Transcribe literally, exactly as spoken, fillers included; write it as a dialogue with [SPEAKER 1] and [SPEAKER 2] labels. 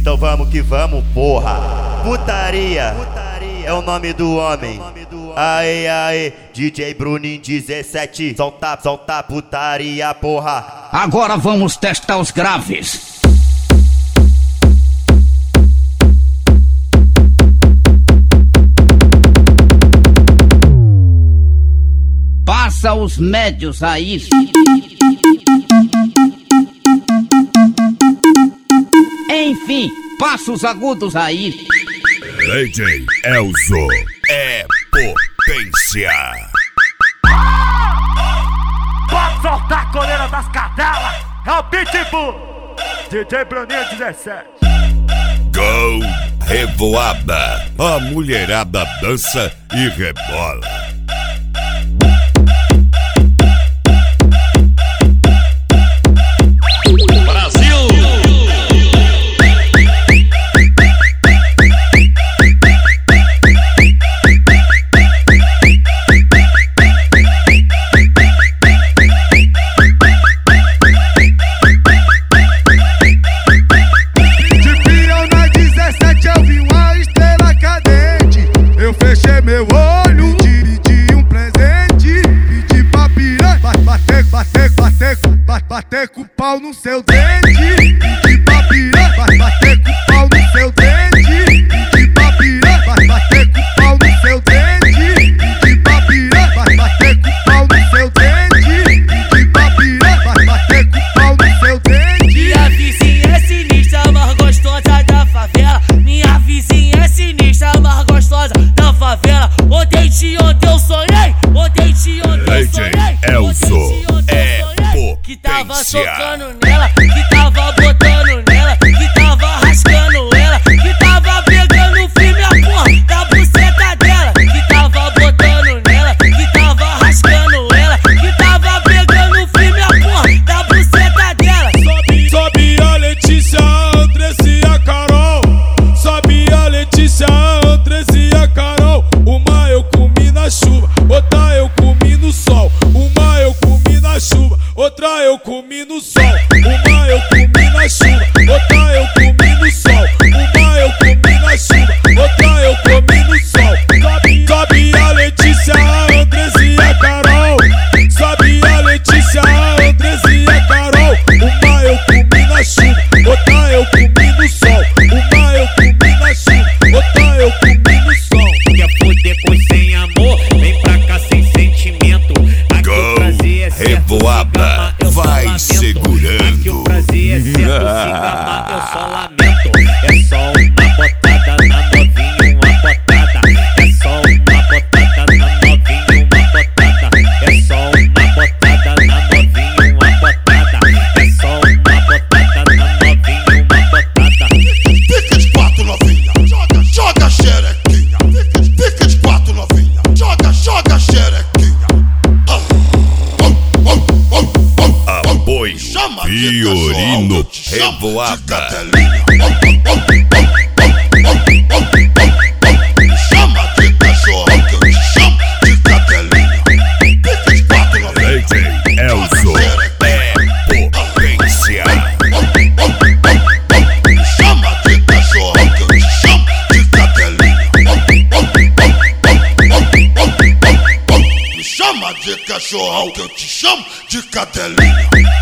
[SPEAKER 1] Então vamos que vamos, porra. Putaria, putaria é o nome do homem. Aê, aê, D J Bruninho dezessete. Solta, solta putaria, porra.
[SPEAKER 2] Agora vamos testar os graves. Passa os médios aí. Enfim, passa os agudos aí.
[SPEAKER 3] D J Elzo é potência.
[SPEAKER 4] Pode soltar a coleira das cadelas. É o Pitbull. D J Bruninho dezessete.
[SPEAKER 3] Go Revoada. A mulherada dança e rebola.
[SPEAKER 5] Meu olho, dividi um presente, pedi pra piranha, bater, bater, bater, bater, bater com o pau no seu dente, pedi pra piranha, bater com o pau no seu dente, pedi pra piranha, bater com o pau no seu dente, pedi pra piranha, bater com o pau no seu dente, pedi pra piranha, bater com o pau no seu dente.
[SPEAKER 6] Minha vizinha é sinistra, mas gostosa da favela. Minha vizinha é sinistra, mas gostosa da favela. Ontem de ontem eu sonhei, ontem de ontem eu sonhei,
[SPEAKER 3] Elzo é
[SPEAKER 6] que tava
[SPEAKER 3] potência.
[SPEAKER 6] socando nela, que tava botando nela, que tava rasgando ela, que tava pegando firme a porra da buceta dela, que tava botando nela, que tava rasgando ela, que tava pegando firme a porra da buceta dela.
[SPEAKER 7] Sobe, sobe a Letícia, a Andressa e a Carol. Sobe a Letícia, a Andressa e a Carol. Uma eu comi na chuva, outra eu comi no sol. Uma eu comi na chuva, outra eu comi no sol. Uma eu comi na chuva, outra eu comi no sol. Uma eu comi na chuva, outra eu comi no sol. Sobe, sobe a Letícia, a Andressa e a Carol. Sobe a Letícia, a Andressa e a Carol. Uma eu comi na chuva, outra eu comi no sol. Uma eu comi na chuva, outra eu comi no sol.
[SPEAKER 8] Quer foder com sem amor? Vem pra cá sem sentimento. Aqui o prazer é certo,
[SPEAKER 3] Revoada, vai segurando.
[SPEAKER 8] Aqui o prazer é certo, se gamar eu só lamento. É só uma botada na novinha, uma botada. É só uma botada na novinha, uma botada. É só uma botada na novinha, uma botada. É só uma botada na novinha, uma botada.
[SPEAKER 5] Fica de quatro novinha, joga, joga xerequinha. Fica de quatro novinha, joga, joga xerequinha.
[SPEAKER 3] Apoio Fiorino Revoada.
[SPEAKER 5] Chama de cachorro que eu te chamo de cadelinha. Fica de quatro novinha,
[SPEAKER 3] D J Elzo é potência.
[SPEAKER 5] chama de cachorro que eu te chamo de cadelinha. Me chama de cachorro que eu te chamo de cadelinha.